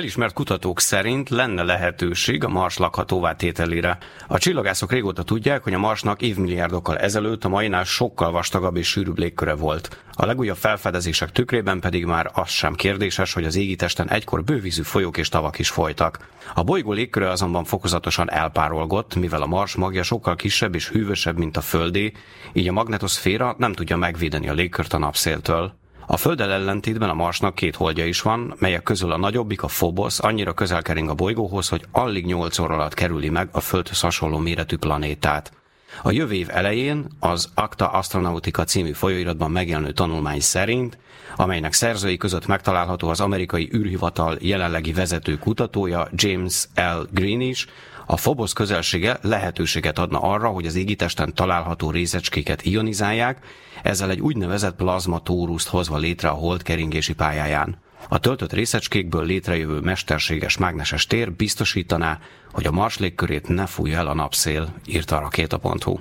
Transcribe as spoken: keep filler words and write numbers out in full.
Elismert kutatók szerint lenne lehetőség a Mars lakhatóvá tételére. A csillagászok régóta tudják, hogy a Marsnak évmilliárdokkal ezelőtt a mainál sokkal vastagabb és sűrűbb légköre volt. A legújabb felfedezések tükrében pedig már az sem kérdéses, hogy az égitesten egykor bővízű folyók és tavak is folytak. A bolygó légköre azonban fokozatosan elpárolgott, mivel a Mars magja sokkal kisebb és hűvösebb, mint a Földé, így a magnetoszféra nem tudja megvédeni a légkört a napszéltől. A Földdel ellentétben a Marsnak két holdja is van, melyek közül a nagyobbik, a Phobos, annyira közel kering a bolygóhoz, hogy alig nyolc óra alatt kerüli meg a Földhöz hasonló méretű planétát. A jövő év elején az Acta Astronautica című folyóiratban megjelenő tanulmány szerint, amelynek szerzői között megtalálható az amerikai űrhivatal jelenlegi vezető kutatója James L. Green is, a Phobos közelsége lehetőséget adna arra, hogy az égitesten található részecskéket ionizálják, ezzel egy úgynevezett plazmatóruszt hozva létre a hold keringési pályáján. A töltött részecskékből létrejövő mesterséges mágneses tér biztosítaná, hogy a Mars légkörét ne fújja el a napszél, írta a rakéta pont hu.